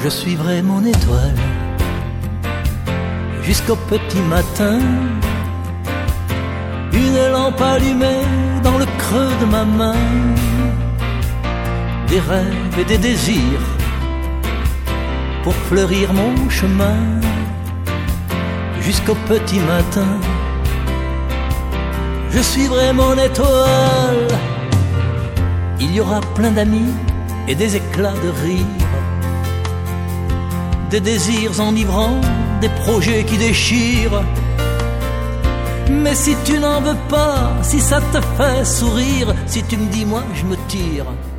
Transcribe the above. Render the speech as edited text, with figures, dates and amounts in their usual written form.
je suivrai mon étoile jusqu'au petit matin. Une lampe allumée dans le creux de ma main, des rêves et des désirs pour fleurir mon chemin jusqu'au petit matin. Je suivrai mon étoile. Il y aura plein d'amis et des éclats de rire, des désirs enivrants, des projets qui déchirent. Mais si tu n'en veux pas, si ça te fait sourire, si tu me dis moi je me tire,